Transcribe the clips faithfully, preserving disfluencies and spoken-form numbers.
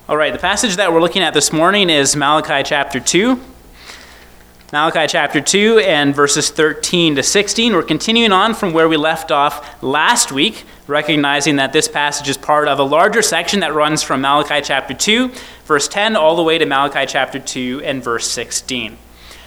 All right, the passage that we're looking at this morning is Malachi chapter two. Malachi chapter two and verses thirteen to sixteen. We're continuing on from where we left off last week, recognizing that this passage is part of a larger section that runs from Malachi chapter two, verse ten, all the way to Malachi chapter two and verse sixteen.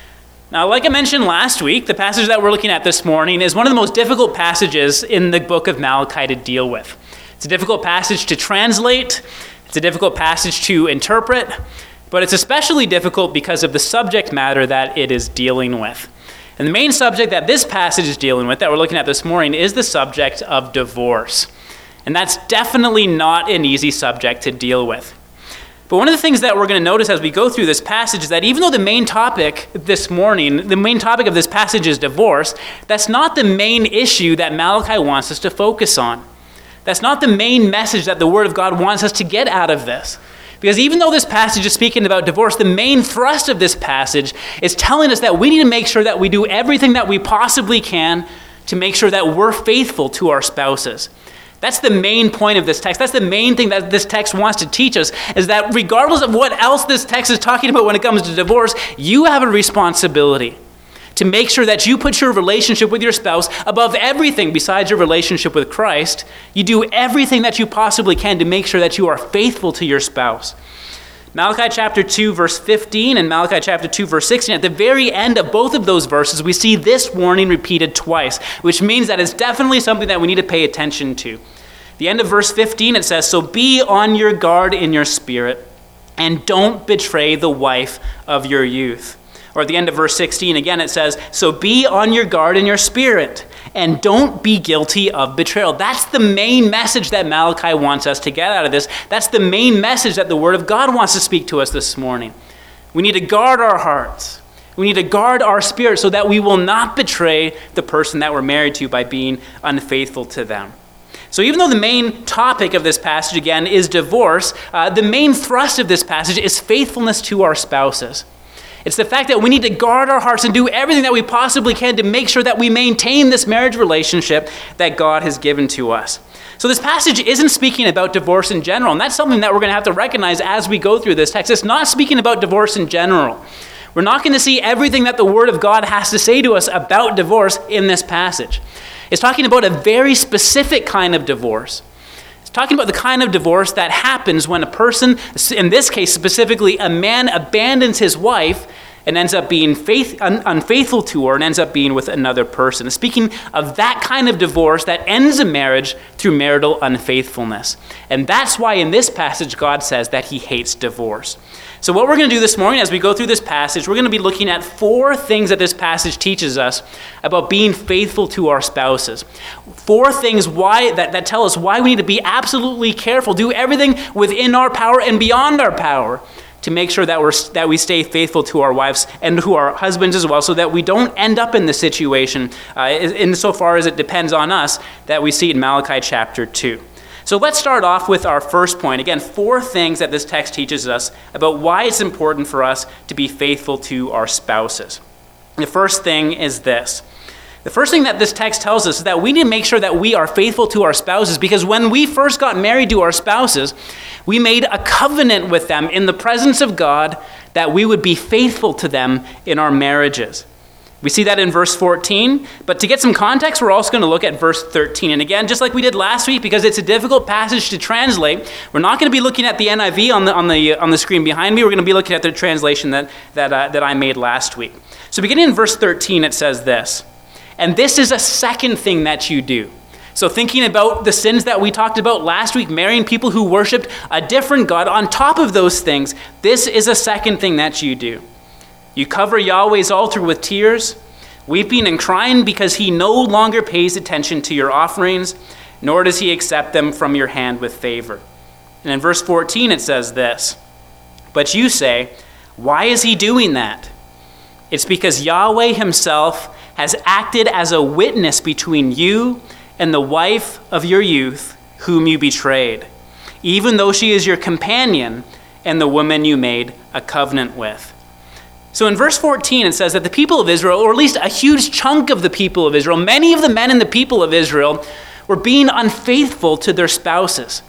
Now, like I mentioned last week, the passage that we're looking at this morning is one of the most difficult passages in the book of Malachi to deal with. It's a difficult passage to translate. It's a difficult passage to interpret, but it's especially difficult because of the subject matter that it is dealing with. And the main subject that this passage is dealing with, that we're looking at this morning, is the subject of divorce. And that's definitely not an easy subject to deal with. But one of the things that we're going to notice as we go through this passage is that even though the main topic this morning, the main topic of this passage is divorce, that's not the main issue that Malachi wants us to focus on. That's not the main message that the Word of God wants us to get out of this. Because even though this passage is speaking about divorce, the main thrust of this passage is telling us that we need to make sure that we do everything that we possibly can to make sure that we're faithful to our spouses. That's the main point of this text. That's the main thing that this text wants to teach us, is that regardless of what else this text is talking about when it comes to divorce, you have a responsibility to make sure that you put your relationship with your spouse above everything besides your relationship with Christ. You do everything that you possibly can to make sure that you are faithful to your spouse. Malachi chapter two, verse fifteen, and Malachi chapter two, verse sixteen, at the very end of both of those verses, we see this warning repeated twice, which means that it's definitely something that we need to pay attention to. The end of verse fifteen, it says, "So be on your guard in your spirit, and don't betray the wife of your youth." Or at the end of verse sixteen, again, it says, "So be on your guard in your spirit, and don't be guilty of betrayal." That's the main message that Malachi wants us to get out of this. That's the main message that the Word of God wants to speak to us this morning. We need to guard our hearts. We need to guard our spirit so that we will not betray the person that we're married to by being unfaithful to them. So even though the main topic of this passage, again, is divorce, uh, the main thrust of this passage is faithfulness to our spouses. It's the fact that we need to guard our hearts and do everything that we possibly can to make sure that we maintain this marriage relationship that God has given to us. So this passage isn't speaking about divorce in general, and that's something that we're going to have to recognize as we go through this text. It's not speaking about divorce in general. We're not going to see everything that the Word of God has to say to us about divorce in this passage. It's talking about a very specific kind of divorce. It's talking about the kind of divorce that happens when a person, in this case specifically, a man abandons his wife and ends up being faith, un, unfaithful to her and ends up being with another person. Speaking of that kind of divorce that ends a marriage through marital unfaithfulness. And that's why in this passage God says that he hates divorce. So what we're going to do this morning as we go through this passage, we're going to be looking at four things that this passage teaches us about being faithful to our spouses. Four things why that, that tell us why we need to be absolutely careful, do everything within our power and beyond our power to make sure that we're that we stay faithful to our wives and to our husbands as well, so that we don't end up in the situation, uh, insofar as it depends on us, that we see in Malachi chapter two. So let's start off with our first point. Again, four things that this text teaches us about why it's important for us to be faithful to our spouses. The first thing is this. The first thing that this text tells us is that we need to make sure that we are faithful to our spouses, because when we first got married to our spouses, we made a covenant with them in the presence of God that we would be faithful to them in our marriages. We see that in verse fourteen, but to get some context, we're also going to look at verse thirteen. And again, just like we did last week, because it's a difficult passage to translate, we're not going to be looking at the N I V on the on the on the screen behind me. We're going to be looking at the translation that that uh, that I made last week. So beginning in verse thirteen, it says this: "And this is a second thing that you do." So thinking about the sins that we talked about last week, marrying people who worshiped a different God, on top of those things, this is a second thing that you do. "You cover Yahweh's altar with tears, weeping and crying because he no longer pays attention to your offerings, nor does he accept them from your hand with favor." And in verse fourteen it says this: "But you say, why is he doing that? It's because Yahweh himself has acted as a witness between you and the wife of your youth, whom you betrayed, even though she is your companion and the woman you made a covenant with." So in verse fourteen, it says that the people of Israel, or at least a huge chunk of the people of Israel, many of the men in the people of Israel, were being unfaithful to their spouses.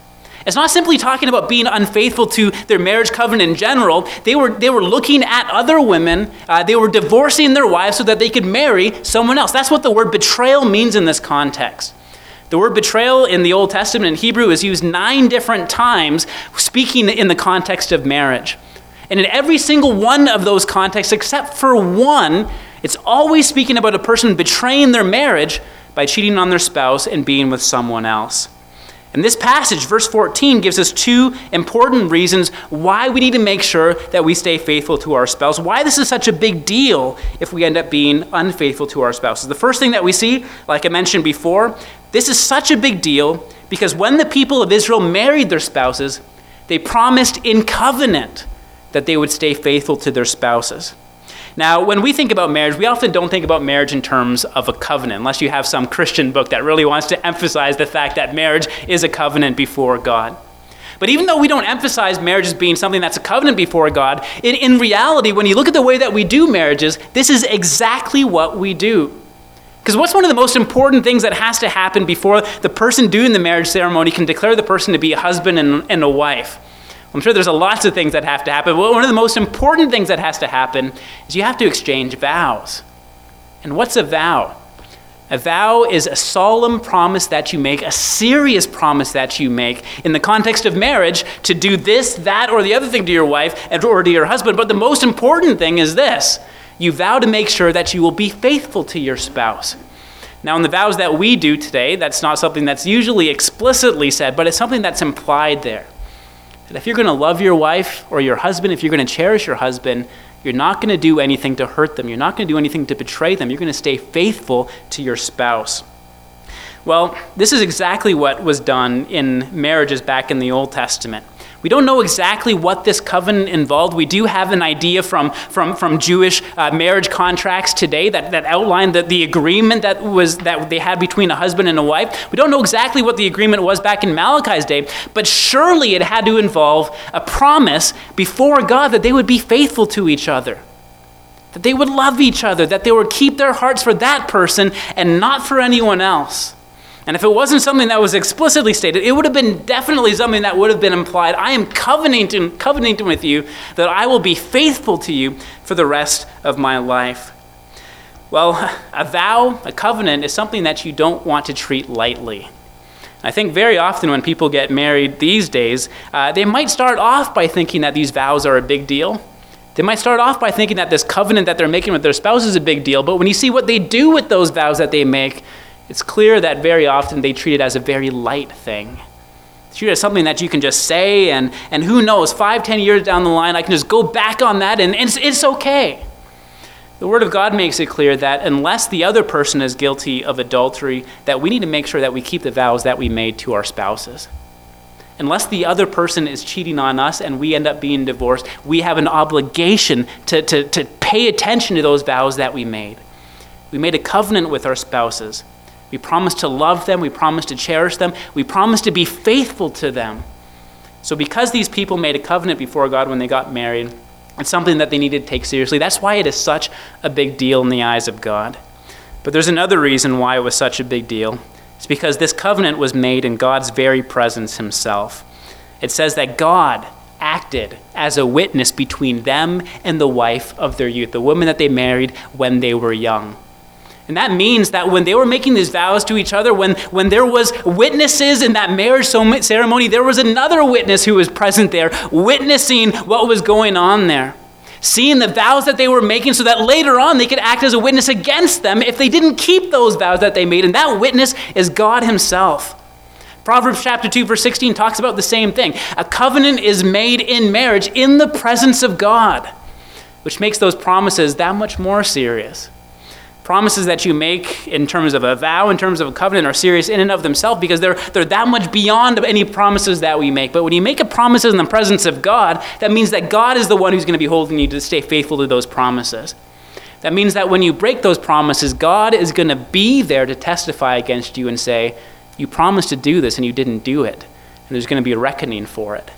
It's not simply talking about being unfaithful to their marriage covenant in general. They were, they were looking at other women. Uh, they were divorcing their wives so that they could marry someone else. That's what the word betrayal means in this context. The word betrayal in the Old Testament in Hebrew is used nine different times, speaking in the context of marriage. And in every single one of those contexts, except for one, it's always speaking about a person betraying their marriage by cheating on their spouse and being with someone else. And this passage, verse fourteen, gives us two important reasons why we need to make sure that we stay faithful to our spouse, why this is such a big deal if we end up being unfaithful to our spouses. The first thing that we see, like I mentioned before, this is such a big deal because when the people of Israel married their spouses, they promised in covenant that they would stay faithful to their spouses. Now, when we think about marriage, we often don't think about marriage in terms of a covenant, unless you have some Christian book that really wants to emphasize the fact that marriage is a covenant before God. But even though we don't emphasize marriage as being something that's a covenant before God, in, in reality, when you look at the way that we do marriages, this is exactly what we do. Because what's one of the most important things that has to happen before the person doing the marriage ceremony can declare the person to be a husband and, and a wife? I'm sure there's a lots of things that have to happen, but one of the most important things that has to happen is you have to exchange vows. And what's a vow? A vow is a solemn promise that you make, a serious promise that you make in the context of marriage to do this, that, or the other thing to your wife or to your husband. But the most important thing is this. You vow to make sure that you will be faithful to your spouse. Now, in the vows that we do today, that's not something that's usually explicitly said, but it's something that's implied there. That if you're going to love your wife or your husband, if you're going to cherish your husband, you're not going to do anything to hurt them. You're not going to do anything to betray them. You're going to stay faithful to your spouse. Well, this is exactly what was done in marriages back in the Old Testament. We don't know exactly what this covenant involved. We do have an idea from, from, from Jewish uh, marriage contracts today that, that outline the, the agreement that was that they had between a husband and a wife. We don't know exactly what the agreement was back in Malachi's day, but surely it had to involve a promise before God that they would be faithful to each other, that they would love each other, that they would keep their hearts for that person and not for anyone else. And if it wasn't something that was explicitly stated, it would have been definitely something that would have been implied. I am covenanting, covenanting with you that I will be faithful to you for the rest of my life. Well, a vow, a covenant, is something that you don't want to treat lightly. I think very often when people get married these days, uh, they might start off by thinking that these vows are a big deal. They might start off by thinking that this covenant that they're making with their spouse is a big deal, but when you see what they do with those vows that they make, it's clear that very often they treat it as a very light thing. They treat it as something that you can just say, and, and who knows, five, ten years down the line, I can just go back on that, and it's, it's okay. The Word of God makes it clear that unless the other person is guilty of adultery, that we need to make sure that we keep the vows that we made to our spouses. Unless the other person is cheating on us and we end up being divorced, we have an obligation to, to, to pay attention to those vows that we made. We made a covenant with our spouses. We promised to love them. We promised to cherish them. We promised to be faithful to them. So because these people made a covenant before God when they got married, it's something that they needed to take seriously. That's why it is such a big deal in the eyes of God. But there's another reason why it was such a big deal. It's because this covenant was made in God's very presence himself. It says that God acted as a witness between them and the wife of their youth, the woman that they married when they were young. And that means that when they were making these vows to each other, when, when there was witnesses in that marriage ceremony, there was another witness who was present there, witnessing what was going on there, seeing the vows that they were making so that later on they could act as a witness against them if they didn't keep those vows that they made. And that witness is God himself. Proverbs chapter two, verse sixteen talks about the same thing. A covenant is made in marriage in the presence of God, which makes those promises that much more serious. Promises that you make in terms of a vow, in terms of a covenant, are serious in and of themselves because they're, they're that much beyond any promises that we make. But when you make a promise in the presence of God, that means that God is the one who's going to be holding you to stay faithful to those promises. That means that when you break those promises, God is going to be there to testify against you and say, you promised to do this and you didn't do it. And there's going to be a reckoning for it.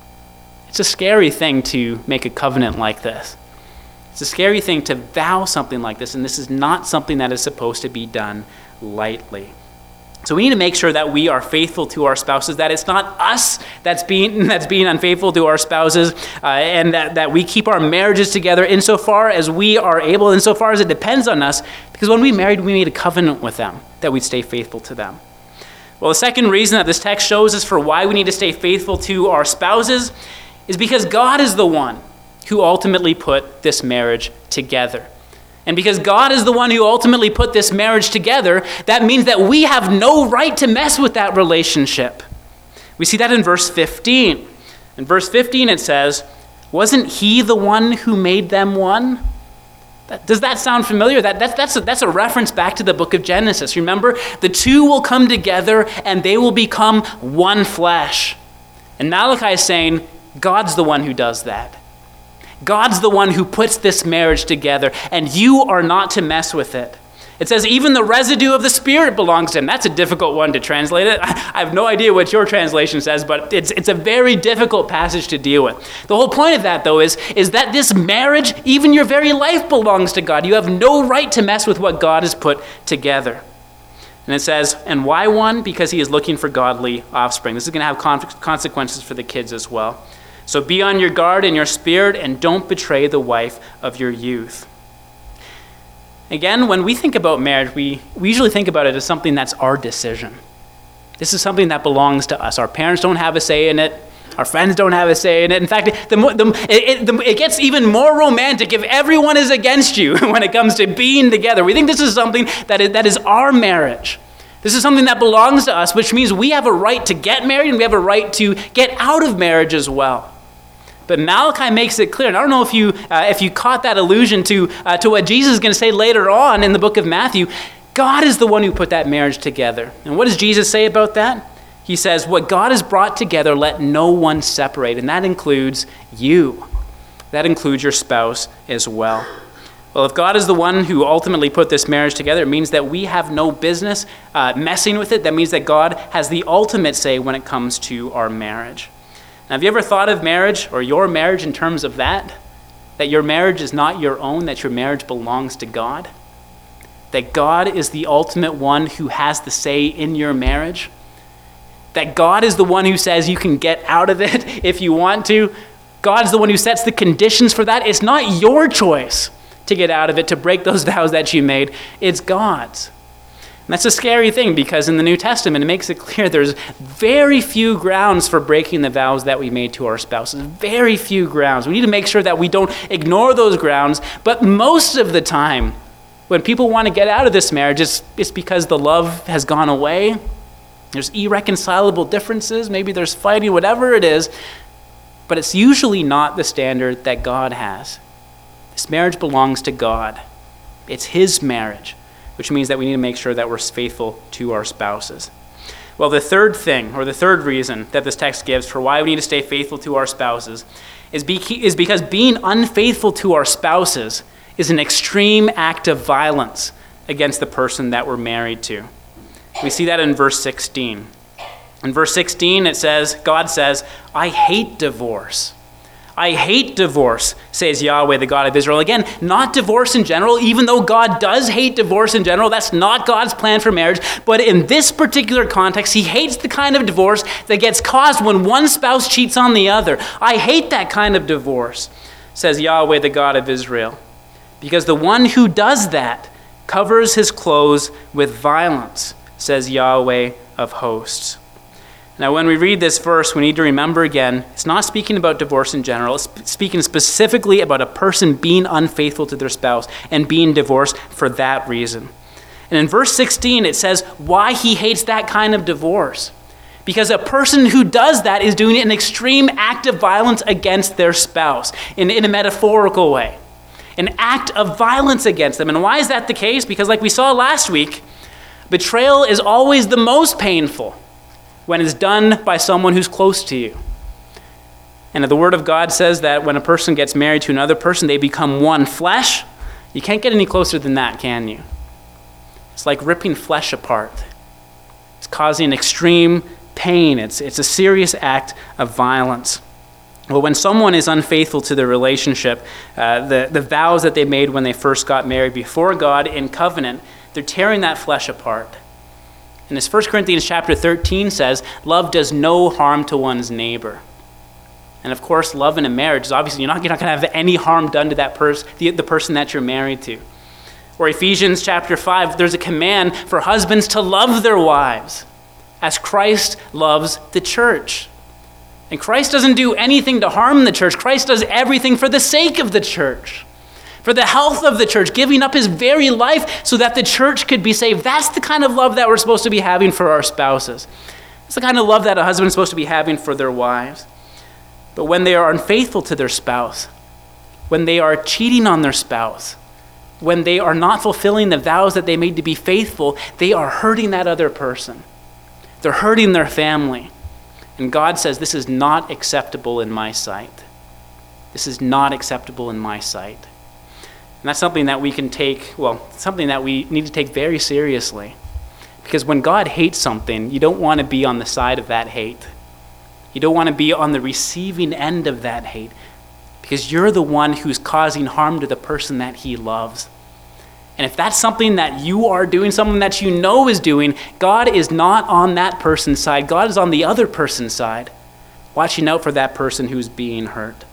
It's a scary thing to make a covenant like this. It's a scary thing to vow something like this, and this is not something that is supposed to be done lightly. So we need to make sure that we are faithful to our spouses, that it's not us that's being that's being unfaithful to our spouses, uh, and that, that we keep our marriages together insofar as we are able, insofar as it depends on us, because when we married, we made a covenant with them that we'd stay faithful to them. Well, the second reason that this text shows us for why we need to stay faithful to our spouses is because God is the one who ultimately put this marriage together. And because God is the one who ultimately put this marriage together, that means that we have no right to mess with that relationship. We see that in verse fifteen. In verse fifteen it says, "Wasn't he the one who made them one?" That, does that sound familiar? That, that, that's, a, that's a reference back to the book of Genesis. Remember, the two will come together and they will become one flesh. And Malachi is saying, God's the one who does that. God's the one who puts this marriage together, and you are not to mess with it. It says even the residue of the Spirit belongs to him. That's a difficult one to translate it. I have no idea what your translation says, but it's it's a very difficult passage to deal with. The whole point of that, though, is, is that this marriage, even your very life, belongs to God. You have no right to mess with what God has put together. And it says, and why one? Because he is looking for godly offspring. This is going to have con- consequences for the kids as well. So be on your guard in your spirit and don't betray the wife of your youth. Again, when we think about marriage, we, we usually think about it as something that's our decision. This is something that belongs to us. Our parents don't have a say in it. Our friends don't have a say in it. In fact, the, the, it, it, the, it gets even more romantic if everyone is against you when it comes to being together. We think this is something that is, that is our marriage. This is something that belongs to us, which means we have a right to get married and we have a right to get out of marriage as well. But Malachi makes it clear, and I don't know if you uh, if you caught that allusion to, uh, to what Jesus is going to say later on in the book of Matthew. God is the one who put that marriage together. And what does Jesus say about that? He says, what God has brought together, let no one separate. And that includes you. That includes your spouse as well. Well, if God is the one who ultimately put this marriage together, it means that we have no business uh, messing with it. That means that God has the ultimate say when it comes to our marriage. Now, have you ever thought of marriage or your marriage in terms of that? That your marriage is not your own, that your marriage belongs to God? That God is the ultimate one who has the say in your marriage? That God is the one who says you can get out of it if you want to? God's the one who sets the conditions for that. It's not your choice to get out of it, to break those vows that you made. It's God's. And that's a scary thing because in the New Testament, it makes it clear there's very few grounds for breaking the vows that we made to our spouses. Very few grounds. We need to make sure that we don't ignore those grounds. But most of the time, when people want to get out of this marriage, it's, it's because the love has gone away. There's irreconcilable differences. Maybe there's fighting, whatever it is. But it's usually not the standard that God has. This marriage belongs to God. It's his marriage, which means that we need to make sure that we're faithful to our spouses. Well, the third thing, or the third reason that this text gives for why we need to stay faithful to our spouses is, be, is because being unfaithful to our spouses is an extreme act of violence against the person that we're married to. We see that in verse sixteen. In verse sixteen, it says, God says, I hate divorce. I hate divorce, says Yahweh, the God of Israel. Again, not divorce in general, even though God does hate divorce in general. That's not God's plan for marriage. But in this particular context, he hates the kind of divorce that gets caused when one spouse cheats on the other. I hate that kind of divorce, says Yahweh, the God of Israel. Because the one who does that covers his clothes with violence, says Yahweh of hosts. Now, when we read this verse, we need to remember again, it's not speaking about divorce in general. It's speaking specifically about a person being unfaithful to their spouse and being divorced for that reason. And in verse sixteen, it says why he hates that kind of divorce. Because a person who does that is doing an extreme act of violence against their spouse in, in a metaphorical way. An act of violence against them. And why is that the case? Because like we saw last week, betrayal is always the most painful when it's done by someone who's close to you. And the Word of God says that when a person gets married to another person, they become one flesh. You can't get any closer than that, can you? It's like ripping flesh apart. It's causing extreme pain. It's, it's a serious act of violence. Well, when someone is unfaithful to their relationship, uh, the, the vows that they made when they first got married before God in covenant, they're tearing that flesh apart. And as First Corinthians chapter thirteen says, love does no harm to one's neighbor. And of course, love in a marriage is obviously, you're not, you're not going to have any harm done to that person, the, the person that you're married to. Or Ephesians chapter five, there's a command for husbands to love their wives as Christ loves the church. And Christ doesn't do anything to harm the church. Christ does everything for the sake of the church, for the health of the church, giving up his very life so that the church could be saved. That's the kind of love that we're supposed to be having for our spouses. It's the kind of love that a husband is supposed to be having for their wives. But when they are unfaithful to their spouse, when they are cheating on their spouse, when they are not fulfilling the vows that they made to be faithful, they are hurting that other person. They're hurting their family. And God says, this is not acceptable in my sight. This is not acceptable in my sight. And that's something that we can take, well, something that we need to take very seriously. Because when God hates something, you don't want to be on the side of that hate. You don't want to be on the receiving end of that hate, because you're the one who's causing harm to the person that he loves. And if that's something that you are doing, something that you know is doing, God is not on that person's side. God is on the other person's side, watching out for that person who's being hurt.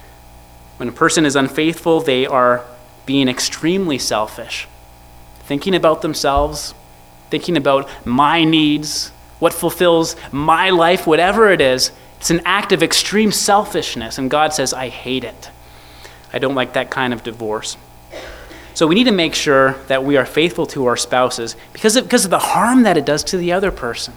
When a person is unfaithful, they are being extremely selfish, thinking about themselves, thinking about my needs, what fulfills my life, whatever it is. It's an act of extreme selfishness, and God says, I hate it. I don't like that kind of divorce. So we need to make sure that we are faithful to our spouses because of, because of the harm that it does to the other person.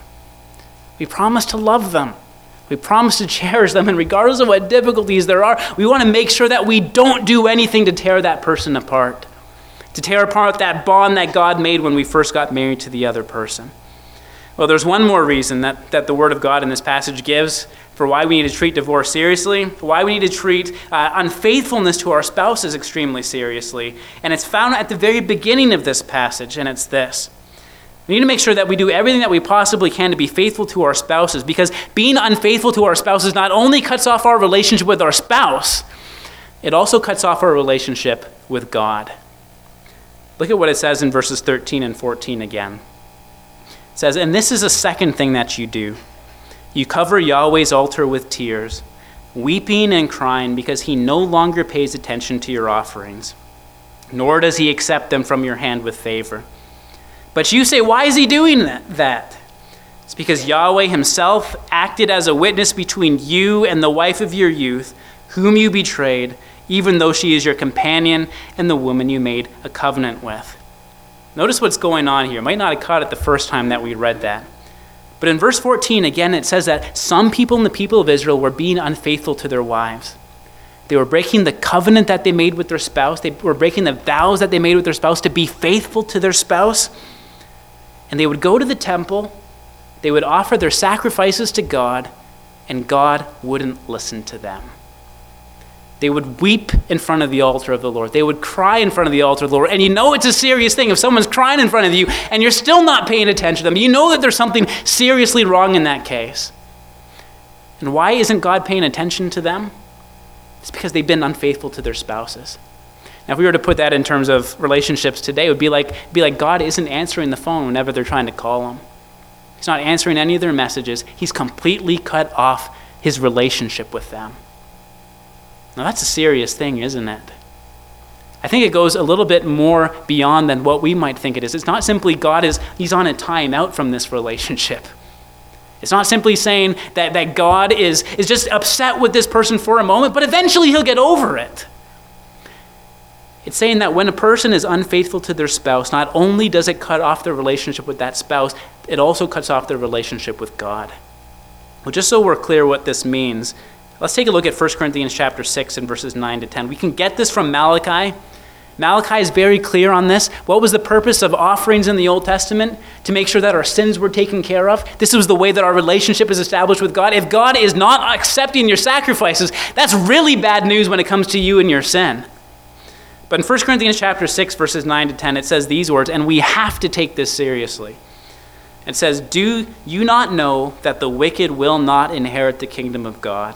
We promise to love them. We promise to cherish them, and regardless of what difficulties there are, we want to make sure that we don't do anything to tear that person apart, to tear apart that bond that God made when we first got married to the other person. Well, there's one more reason that, that the Word of God in this passage gives for why we need to treat divorce seriously, why we need to treat uh, unfaithfulness to our spouses extremely seriously. And it's found at the very beginning of this passage, and it's this. We need to make sure that we do everything that we possibly can to be faithful to our spouses, because being unfaithful to our spouses not only cuts off our relationship with our spouse, it also cuts off our relationship with God. Look at what it says in verses thirteen and fourteen again. It says, and this is a second thing that you do. You cover Yahweh's altar with tears, weeping and crying because he no longer pays attention to your offerings, nor does he accept them from your hand with favor. But you say, why is he doing that? It's because Yahweh himself acted as a witness between you and the wife of your youth, whom you betrayed, even though she is your companion and the woman you made a covenant with. Notice what's going on here. You might not have caught it the first time that we read that. But in verse fourteen, again, it says that some people in the people of Israel were being unfaithful to their wives. They were breaking the covenant that they made with their spouse. They were breaking the vows that they made with their spouse to be faithful to their spouse. And they would go to the temple, they would offer their sacrifices to God, and God wouldn't listen to them. They would weep in front of the altar of the Lord. They would cry in front of the altar of the Lord. And you know it's a serious thing. If someone's crying in front of you and you're still not paying attention to them, you know that there's something seriously wrong in that case. And why isn't God paying attention to them? It's because they've been unfaithful to their spouses. Now, if we were to put that in terms of relationships today, it would be like, be like God isn't answering the phone whenever they're trying to call him. He's not answering any of their messages. He's completely cut off his relationship with them. Now, that's a serious thing, isn't it? I think it goes a little bit more beyond than what we might think it is. It's not simply God is, he's on a time out from this relationship. It's not simply saying that, that God is, is just upset with this person for a moment, but eventually he'll get over it. It's saying that when a person is unfaithful to their spouse, not only does it cut off their relationship with that spouse, it also cuts off their relationship with God. Well, just so we're clear what this means, let's take a look at First Corinthians chapter six and verses nine to ten. We can get this from Malachi. Malachi is very clear on this. What was the purpose of offerings in the Old Testament? To make sure that our sins were taken care of. This was the way that our relationship is established with God. If God is not accepting your sacrifices, that's really bad news when it comes to you and your sin. But in First Corinthians chapter six, verses nine to ten, it says these words, and we have to take this seriously. It says, do you not know that the wicked will not inherit the kingdom of God?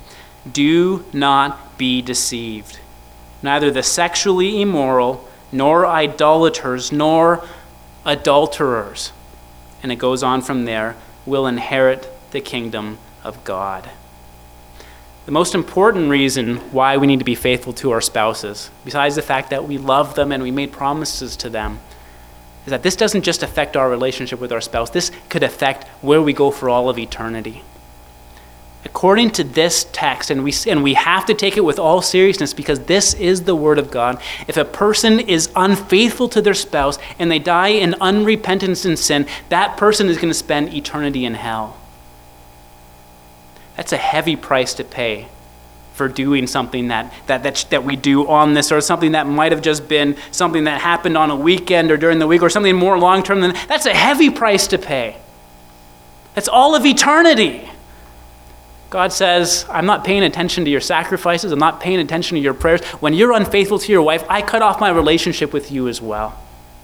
Do not be deceived. Neither the sexually immoral, nor idolaters, nor adulterers. and it goes on from there, will inherit the kingdom of God. The most important reason why we need to be faithful to our spouses, besides the fact that we love them and we made promises to them, is that this doesn't just affect our relationship with our spouse. This could affect where we go for all of eternity. According to this text, and we, and we have to take it with all seriousness because this is the word of God, if a person is unfaithful to their spouse and they die in unrepentance and sin, that person is going to spend eternity in hell. That's a heavy price to pay for doing something that, that, that, that we do on this, or something that might have just been something that happened on a weekend or during the week, or something more long-term than that. That's a heavy price to pay. That's all of eternity. God says, I'm not paying attention to your sacrifices. I'm not paying attention to your prayers. When you're unfaithful to your wife, I cut off my relationship with you as well.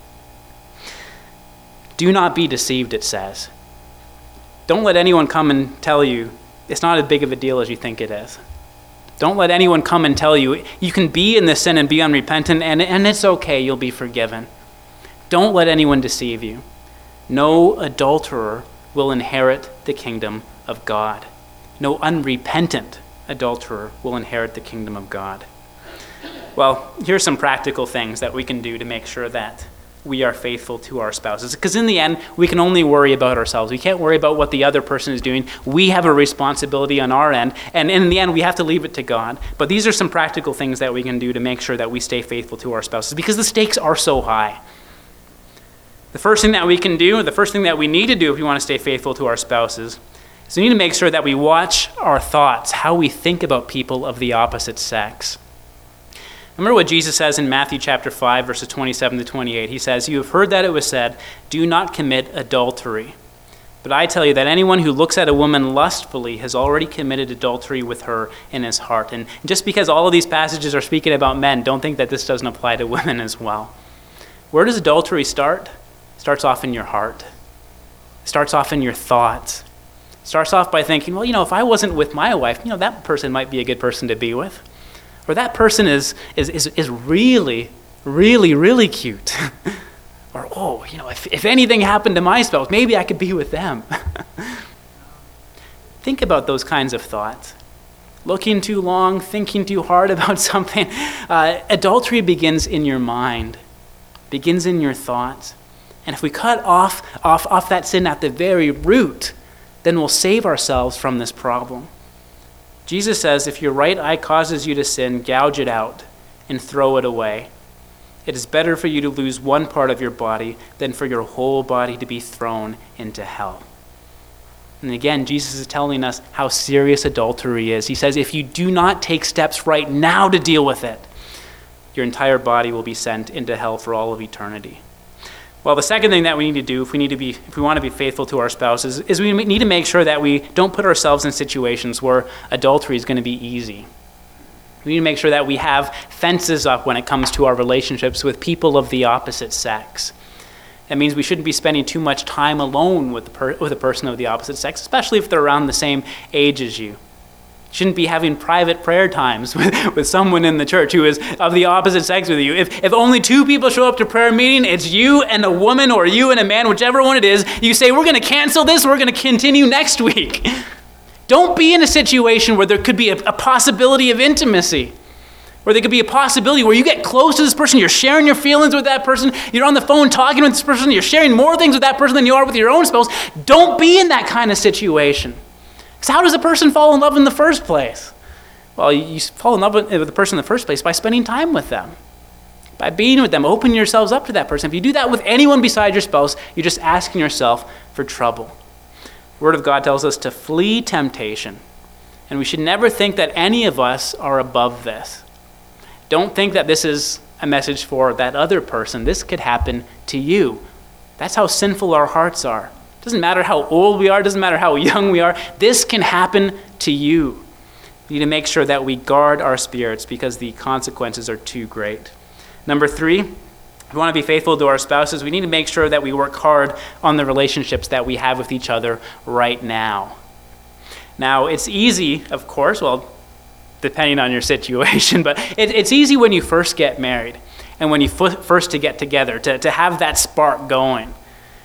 Do not be deceived, it says. Don't let anyone come and tell you it's not as big of a deal as you think it is. Don't let anyone come and tell you you can be in this sin and be unrepentant and, and it's okay, you'll be forgiven. Don't let anyone deceive you. No adulterer will inherit the kingdom of God. No unrepentant adulterer will inherit the kingdom of God. Well, here's some practical things that we can do to make sure that we are faithful to our spouses. Because in the end, we can only worry about ourselves. We can't worry about what the other person is doing. We have a responsibility on our end. And in the end, we have to leave it to God. But these are some practical things that we can do to make sure that we stay faithful to our spouses because the stakes are so high. The first thing that we can do, the first thing that we need to do if we want to stay faithful to our spouses, is we need to make sure that we watch our thoughts, how we think about people of the opposite sex. Remember what Jesus says in Matthew chapter five, verses twenty-seven to twenty-eight. He says, "You have heard that it was said, 'Do not commit adultery.' But I tell you that anyone who looks at a woman lustfully has already committed adultery with her in his heart." And just because all of these passages are speaking about men, don't think that this doesn't apply to women as well. Where does adultery start? It starts off in your heart. It starts off in your thoughts. It starts off by thinking, well, you know, if I wasn't with my wife, you know, that person might be a good person to be with. Or that person is is is, is really, really, really cute. Or, oh, you know, if, if anything happened to my spouse, maybe I could be with them. Think about those kinds of thoughts. Looking too long, thinking too hard about something. Uh, adultery begins in your mind, begins in your thoughts. And if we cut off, off, off that sin at the very root, then we'll save ourselves from this problem. Jesus says, if your right eye causes you to sin, gouge it out and throw it away. It is better for you to lose one part of your body than for your whole body to be thrown into hell. And again, Jesus is telling us how serious adultery is. He says, if you do not take steps right now to deal with it, your entire body will be sent into hell for all of eternity. Well, the second thing that we need to do if we need to be, if we want to be faithful to our spouses, is we need to make sure that we don't put ourselves in situations where adultery is going to be easy. We need to make sure that we have fences up when it comes to our relationships with people of the opposite sex. That means we shouldn't be spending too much time alone with, the per- with a person of the opposite sex, especially if they're around the same age as you. Shouldn't be having private prayer times with, with someone in the church who is of the opposite sex with you. If, if only two people show up to prayer meeting, it's you and a woman or you and a man, whichever one it is. You say, we're going to cancel this, we're going to continue next week. Don't be in a situation where there could be a, a possibility of intimacy, where there could be a possibility where you get close to this person, you're sharing your feelings with that person, you're on the phone talking with this person, you're sharing more things with that person than you are with your own spouse. Don't be in that kind of situation. Because how does a person fall in love in the first place? Well, you fall in love with the person in the first place by spending time with them, by being with them, opening yourselves up to that person. If you do that with anyone besides your spouse, you're just asking yourself for trouble. The Word of God tells us to flee temptation, and we should never think that any of us are above this. Don't think that this is a message for that other person. This could happen to you. That's how sinful our hearts are. It doesn't matter how old we are, it doesn't matter how young we are. This can happen to you. We need to make sure that we guard our spirits because the consequences are too great. Number three, if we want to be faithful to our spouses, we need to make sure that we work hard on the relationships that we have with each other right now. Now, it's easy, of course, well, depending on your situation, but it, it's easy when you first get married and when you f- first to get together, to, to have that spark going.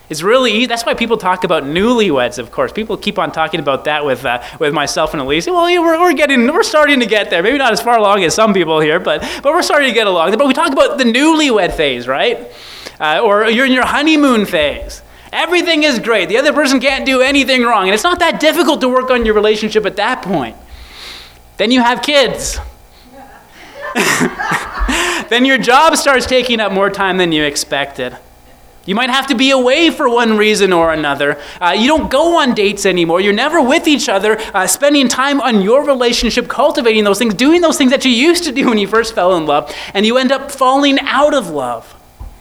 It's really easy. That's why people talk about newlyweds, of course. People keep on talking about that with uh, with myself and Elise. Well, yeah, we're, we're getting, we're starting to get there. Maybe not as far along as some people here, but but we're starting to get along. But we talk about the newlywed phase, right? Uh, or you're in your honeymoon phase. Everything is great. The other person can't do anything wrong. And it's not that difficult to work on your relationship at that point. Then you have kids. Then your job starts taking up more time than you expected. You might have to be away for one reason or another. Uh, you don't go on dates anymore. You're never with each other, uh, spending time on your relationship, cultivating those things, doing those things that you used to do when you first fell in love, and you end up falling out of love.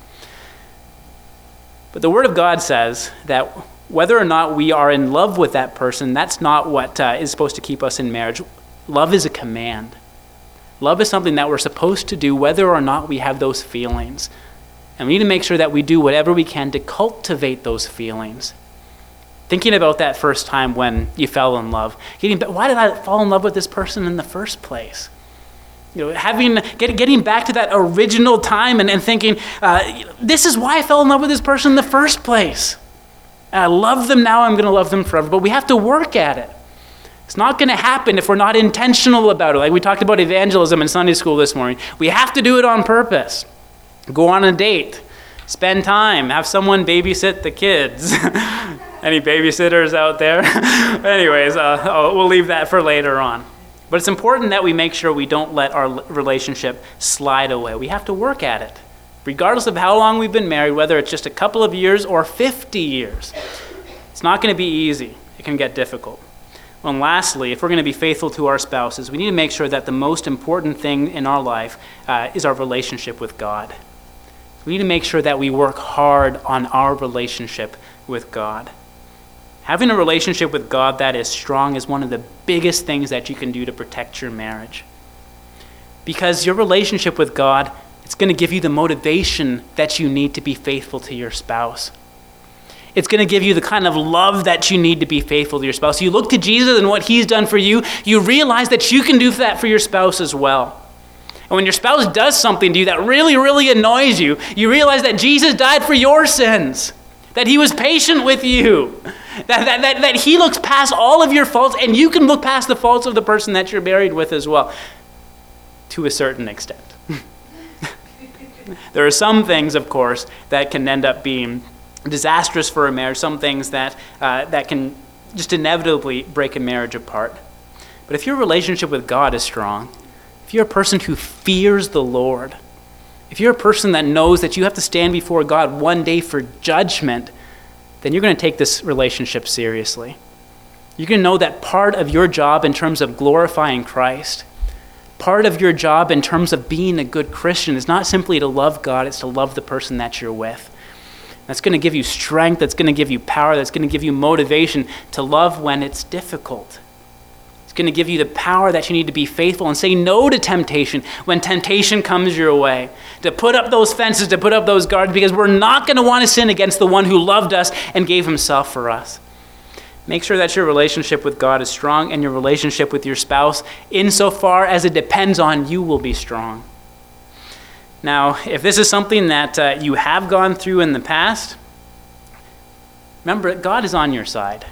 But the Word of God says that whether or not we are in love with that person, that's not what uh, is supposed to keep us in marriage. Love is a command. Love is something that we're supposed to do whether or not we have those feelings. And we need to make sure that we do whatever we can to cultivate those feelings. Thinking about that first time when you fell in love. Getting, why did I fall in love with this person in the first place? You know, having get, getting back to that original time and, and thinking, uh, this is why I fell in love with this person in the first place. And I love them now, I'm going to love them forever. But we have to work at it. It's not going to happen if we're not intentional about it. Like we talked about evangelism in Sunday school this morning. We have to do it on purpose. Go on a date, spend time, have someone babysit the kids. Any babysitters out there? Anyways, uh, oh, we'll leave that for later on. But it's important that we make sure we don't let our relationship slide away. We have to work at it, regardless of how long we've been married, whether it's just a couple of years or fifty years. It's not going to be easy. It can get difficult. Well, and lastly, if we're going to be faithful to our spouses, we need to make sure that the most important thing in our life uh, is our relationship with God. We need to make sure that we work hard on our relationship with God. Having a relationship with God that is strong is one of the biggest things that you can do to protect your marriage. Because your relationship with God, it's going to give you the motivation that you need to be faithful to your spouse. It's going to give you the kind of love that you need to be faithful to your spouse. You look to Jesus and what he's done for you, you realize that you can do that for your spouse as well. And when your spouse does something to you that really, really annoys you, you realize that Jesus died for your sins, that he was patient with you, that, that, that, that he looks past all of your faults, and you can look past the faults of the person that you're married with as well, to a certain extent. There are some things, of course, that can end up being disastrous for a marriage, some things that uh, that can just inevitably break a marriage apart. But if your relationship with God is strong, if you're a person who fears the Lord, if you're a person that knows that you have to stand before God one day for judgment, then you're going to take this relationship seriously. You're going to know that part of your job in terms of glorifying Christ, part of your job in terms of being a good Christian is not simply to love God, it's to love the person that you're with. That's going to give you strength, that's going to give you power, that's going to give you motivation to love when it's difficult. It's going to give you the power that you need to be faithful and say no to temptation when temptation comes your way. To put up those fences, to put up those guards, because we're not going to want to sin against the one who loved us and gave himself for us. Make sure that your relationship with God is strong and your relationship with your spouse, insofar as it depends on you, will be strong. Now, if this is something that uh, you have gone through in the past, remember, God is on your side.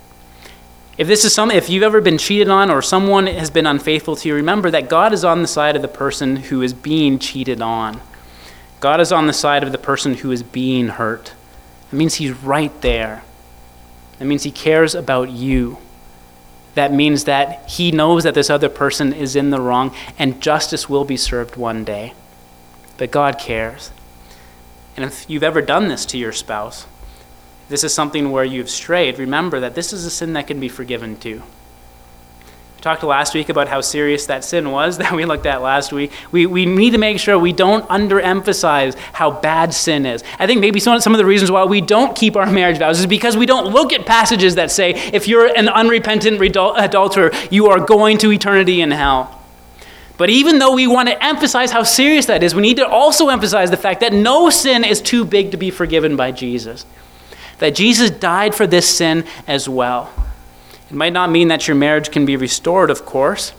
If this is something, if you've ever been cheated on or someone has been unfaithful to you, remember that God is on the side of the person who is being cheated on. God is on the side of the person who is being hurt. It means he's right there. That means he cares about you. That means that he knows that this other person is in the wrong and justice will be served one day. But God cares. And if you've ever done this to your spouse, if this is something where you've strayed, remember that this is a sin that can be forgiven too. We talked last week about how serious that sin was that we looked at last week. We we need to make sure we don't underemphasize how bad sin is. I think maybe some, some of the reasons why we don't keep our marriage vows is because we don't look at passages that say, if you're an unrepentant adulterer, you are going to eternity in hell. But even though we want to emphasize how serious that is, we need to also emphasize the fact that no sin is too big to be forgiven by Jesus. That Jesus died for this sin as well. It might not mean that your marriage can be restored, of course.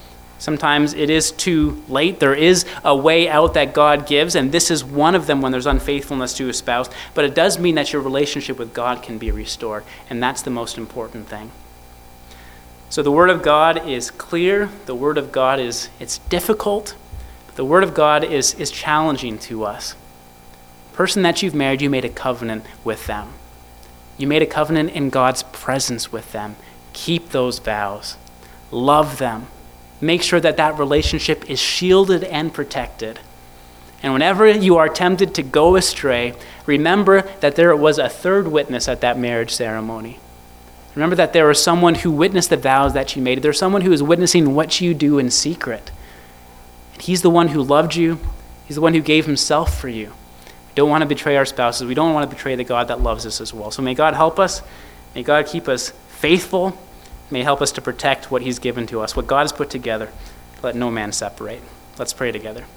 Sometimes it is too late. There is a way out that God gives, and this is one of them when there's unfaithfulness to a spouse. But it does mean that your relationship with God can be restored, and that's the most important thing. So the Word of God is clear. The Word of God is, it's difficult. But the Word of God is, is challenging to us. The person that you've married, you made a covenant with them. You made a covenant in God's presence with them. Keep those vows. Love them. Make sure that that relationship is shielded and protected. And whenever you are tempted to go astray, remember that there was a third witness at that marriage ceremony. Remember that there was someone who witnessed the vows that you made. There's someone who is witnessing what you do in secret. And he's the one who loved you. He's the one who gave himself for you. We don't want to betray our spouses. We don't want to betray the God that loves us as well. So may God help us. May God keep us faithful. May help us to protect what he's given to us, what God has put together. Let no man separate. Let's pray together.